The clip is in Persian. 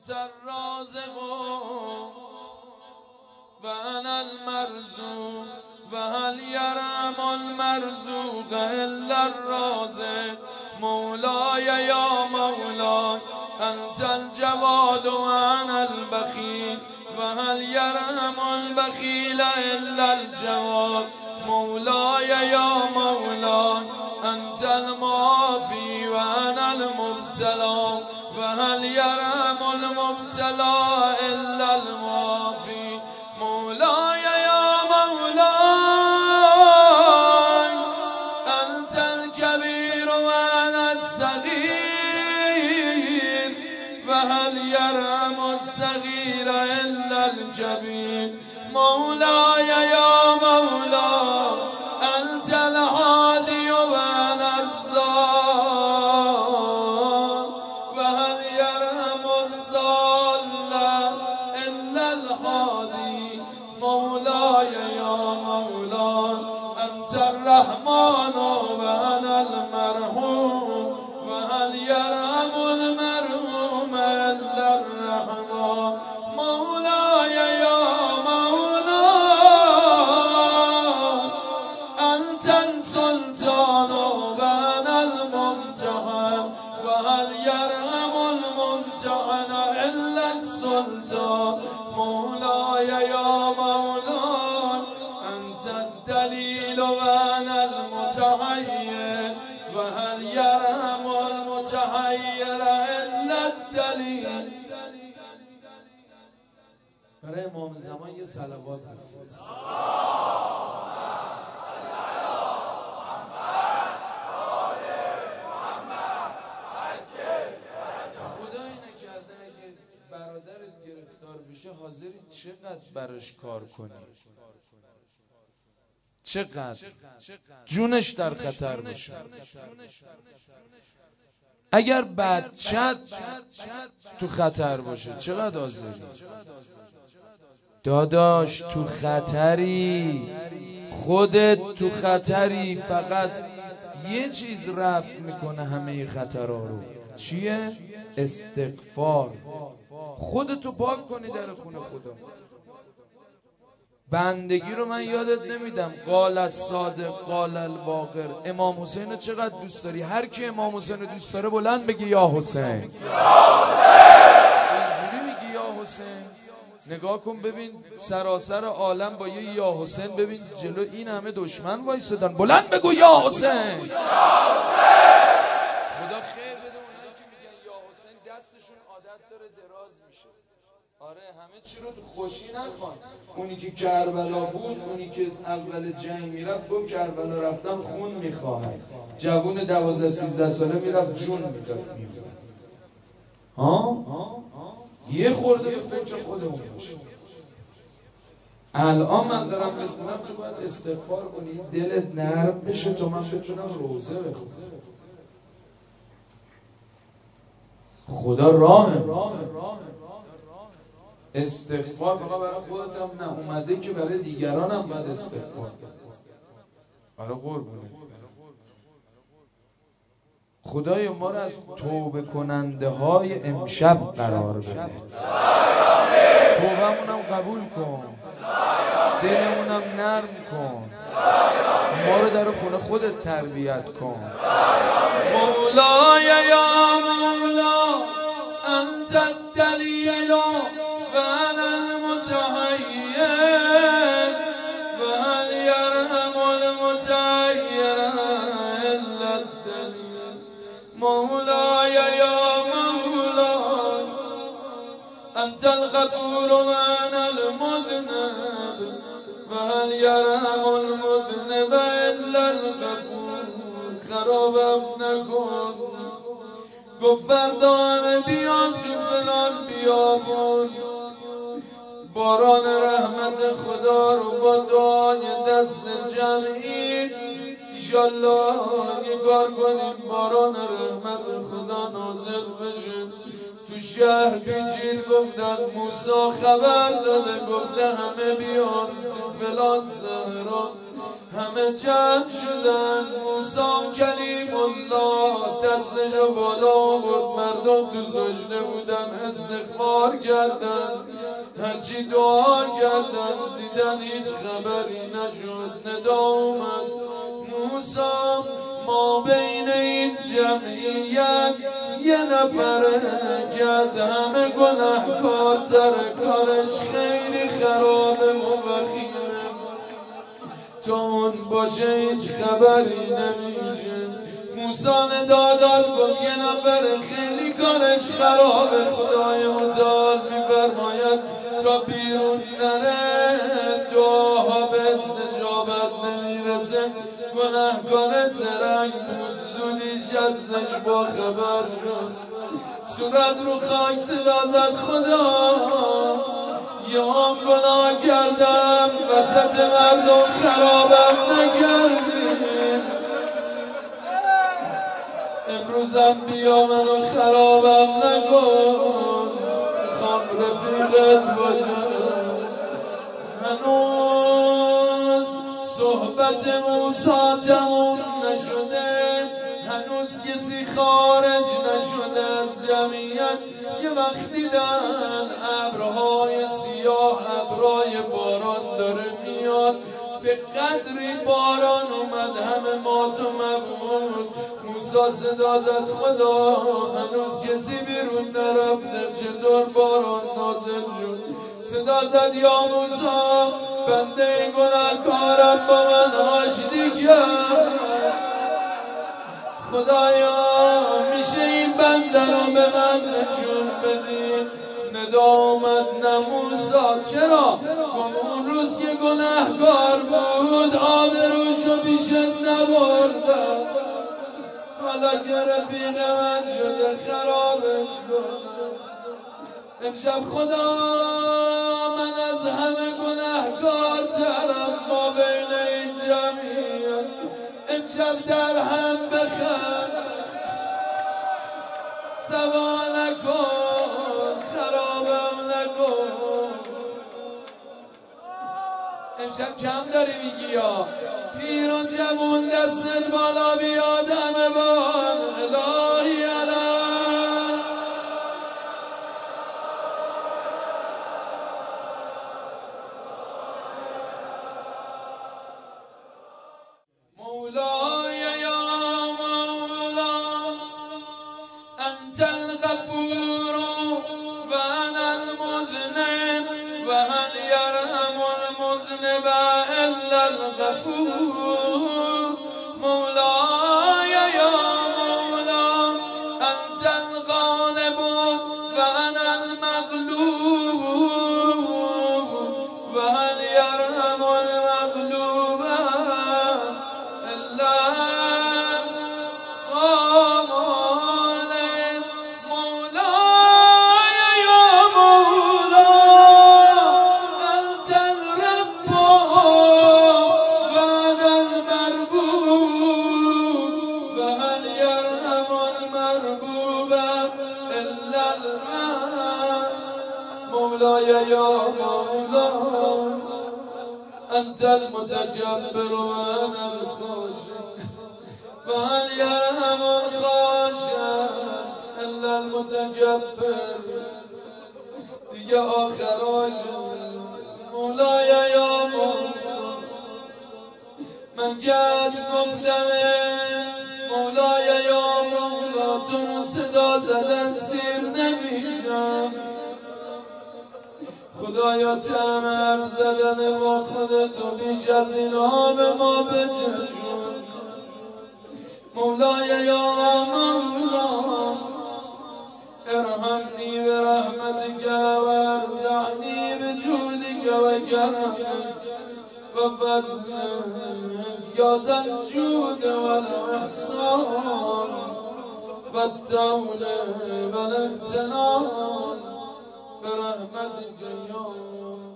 انت الرازق و انا المرزوق و هل یرحم المرزوق الا الرازق مولاي یا مولاي انت الجواد و انا البخیل و هل یرحم البخیل الا الجواد مولاي یا مولاي انت المعافی و انا المبتلا و هل یرحم المبتلا الا المعافی مولاي یا مولاي انت الكبیر و انا الصغیر و هل یرحم الصغیر الا الكبیر مولاي یا مولاي انت الهادی و انا الضال و هل یرحم الضال الا الهادی مولاي یا مولاي انت الرحمن و انا المرحوم و هل یرحم المرحوم الا الرحمن مولاي یا مولاي انت السلطان و انا الممتحن و هل یرحم الممتحن الا السلطان مولاي یا مولاي انت الدلیل و انا المتحیر و هل یرحم المتحیر الا الدلیل. برای امام زمان یه صلوات بفرست. خدایی نکرده اگه برادرت گرفتار بشه حاضری چقدر براش کار کنی؟ چقدر جونش در خطر باشه؟ اگر بچت تو خطر باشه چقدر حاضری؟ داداش تو خطری، خودت تو خطری، فقط یه چیز رفع میکنه همه خطرها رو. چیه؟ استغفار. خودتو پاک کنی در خونه خدا. بندگی رو من یادت نمیدم. قال الصادق قال الباقر. امام حسین رو چقدر دوست داری؟ هر کی امام حسین رو دوست داره بلند بگی یا حسین. اینجوری میگی یا حسین؟ نگاه کن ببین سراسر عالم با یه یا حسین، ببین جلو این همه دشمن وایسادن، بلند بگو یا حسین. خدا خیر بده اونایی که میگن یا حسین، دستشون عادت داره دراز میشه. آره همه چی رو تو خوشی نخوان. اونی که کربلا بود، اونی که اول جنگ میرفت گفت کربلا رفتم خون میخواهم. جوون 12-13 ساله میرفت جون میداد. یه خورده به فکر خودمون باشه. الان من دارم میخونم تو باید استغفار کنی، دلت نرم بشه تو من بتونم روزه بخونم. خدا راهه. استغفار فقط برای خودت هم نه، اومده که برای دیگران هم باید استغفار. برای قربونه خدای ما رو از توبه کننده های امشب قرار بده. توبه‌مونم قبول کن، دلمونم نرم کن، ما رو در خونه خودت تربیت کن. مولاي یا مولا انت الدلیل و انا المتحیر و هل یرحم المتحیر الا الدلیل مولاي یا مولا انت الغفور و انا المذنب و هل یرحم المذنب الا الغفور. خرابم نکن. گفت فردا همه بیان تو فلان بیابون، باران رحمت خدا رو با دعای دست جمعی انشالله یه کار کنیم باران رحمت خدا نازل بشه. تو شهر بیجیل گفتن موسی خبر داده، گفته همه بیان تو فلان صحرا. همه جمع شدن. موسی کلیم الله دستشو بالا بود، مردم تو سجده بودن استغفار کردن، هرچی دعا کردن دیدن هیچ خبری نشد. ندا اومد موسی ما بین این جمعیت یه نفره که از همه گناهکارتر، کارش خیلی خرابه و وخیمه، تا اون باشه هیچ خبری نمیشه. موسی ندا داد گفت یه نفر خیلی کارش خرابه، خدای متعال میفرماید تا بیرون نره دعاها به استجابت نمیرسه. گناهکار زرنگ بود، زودی جزش با خبر شد، صورت رو خاک صدا زد خدا یه هم گناه کردم، وسط مردم خرابم نکردیم، امروزم بیا منو خرابم نکن، میخوام رفیقت باشم. هنوز صحبت موسی تموم نشده، هنوز کسی خارج نشده از جمعیت. یه وقت دیدن ابرهای سیاه، ابرهای باران داره میاد، به قدری باران اومد همه مات و مبهوت. موسی صدا زد خدا هنوز کسی بیرون نرفته، چطور باران نازل شد؟ صدا زد یا موسی بنده گناهکارم با من آشتی کرد، خدایا میشه این بنده رو به من نشون بدی؟ ندا اومد نه موسی چرا؟ اون روز که گناهکار بود آبروشو پیشت نبردم، حالا که رفیق من شده خرابش کنم. امشب خدا من از همه گناهکار ترم ما بین این جمعیت، امشب در هم بخند سوا نکن خرابم نکن. امشب کم داری میگی یا پیر و جوون دستت بالا بیاد همه بان الهی الهی. مولاي يا مولا أنت الغفور وأنا المذنب وهل يرحم المذنب إلا الغفور. مولاي يا مولا أنت الغالب وأنا المغلوب وهل يرحم المغلوب مولاي يا مولا أنت المتجبر وأنا الخاشع وهل يرحم الخاشع إلا المتجبر. دیگه آخراش مولاي يا مولا من که از گفتم مولاي یا مولا تو رو صدا زدن سیر نمیشم، خدایا طعم حرف زدن با خودتو بیش از اینا به ما بچشون. مولاي یا مولا ارحمني برحمتك وارزعني بجودك وكرمك وفضلك يا ذا الجود والإحسان والطول والامتنان برحمتك يا